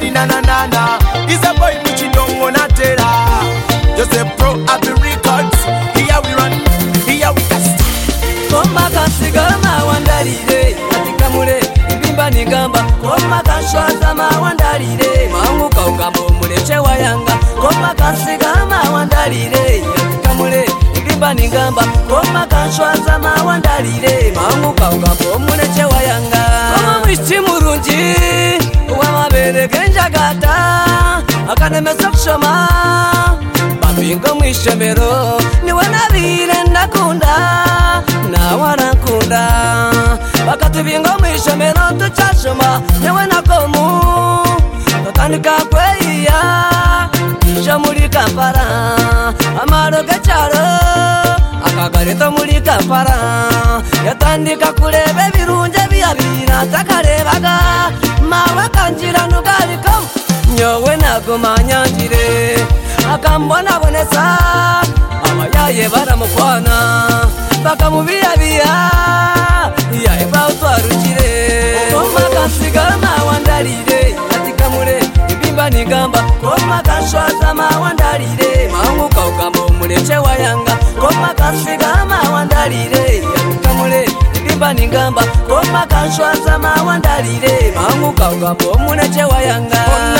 Daddy na na na na. He's a boy Muchidongo Natera. Joseph Pro Abbey Records. Here we run, here we cast. Koma kasigama wandalire katika mule ibimba nigamba. Koma kashwaza mawandalire mangu kaugambo muleche wayanga. Koma kasigama wandalire katika mule ibimba nigamba. Koma kashwaza mawandalire mangu kaugambo muleche wayanga. Koma mwishi murunji uwamabere genjagata akanemeza kushoma babingo mwishemero niwe nabire ndakunda na warakunda bakati bingo mwishemero tuchashoma niwe nakomu totandika kweya isha muri Kampala amaro gacharo akagarito muri Kampala yatandika kurebe birunje biyabira takarebaga mawe kanjira nugariko nyowe nagumanyanjire akambona bonesa abayaye baramukwana bakamubiyabia yaeba utwarukire. Koma kasigama wandalire katika mule ibimba nigamba. Koma kashwaza mawandalire mangu kaugambo muleche wayanga. Koma kasigama wandalire katika mule ibimba nigamba. Koma kashwaza mawandalire mangu kaugambo muleche wayanga.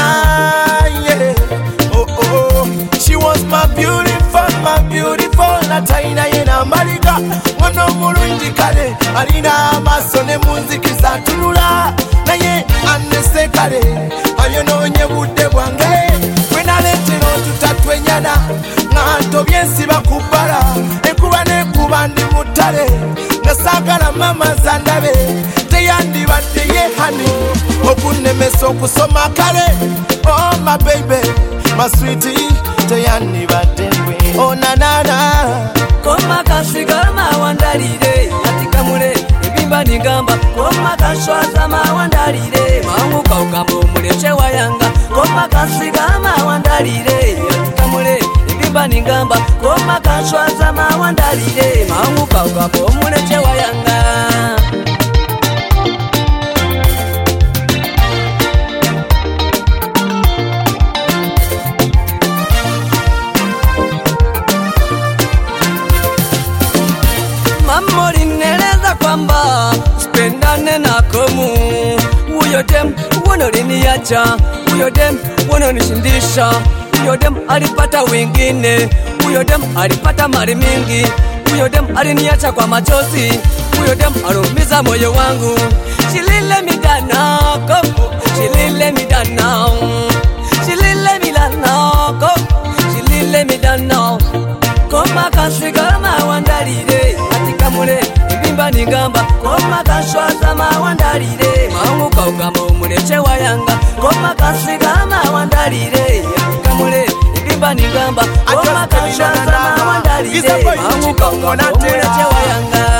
She was my beautiful Nataina yena malika. Mono mulungi kale alina amaso ne munziki zatunula. Naye anese kale ayononye budde bwange. Bwenaletera tutatwenyana nganto byensi bakubala. Ekuba nekuba ndi mutale nasagala mama zandabe. Teyandibadde ye hani okunemesa okusoma kale. Oh my baby, my sweetie, teyani badengwe. Oh na na na. Koma kasigama wandalire katika mule ibimba nigamba. Koma kashwaza mawandalire mangu kaugambo muleche wayanga. Koma kasigama wandalire katika mule ibimba nigamba. Koma kashwaza mawandalire mangu kaugambo muleche wayanga. Mamori neleza kwamba spendane na komu. Uyo dem wanoliniacha, uyo dem wanonishindisha. Uyo dem alipata wengine, uyo dem alipata mali mingi. Uyo dem aliniacha kwa machozi, uyo dem alumiza moyo wangu. She let me down now, komu. She let me down now. She let me down now, komu. She let me down now. Koma kasigama wandalire katika mule ibimba nigamba. Koma kashwaza mawandalire mangu kaugambo muleche wayanga. Koma kasigama wandalire katika mule ibimba nigamba. Koma kashwaza mawandalire mangu kaugambo muleche wayanga.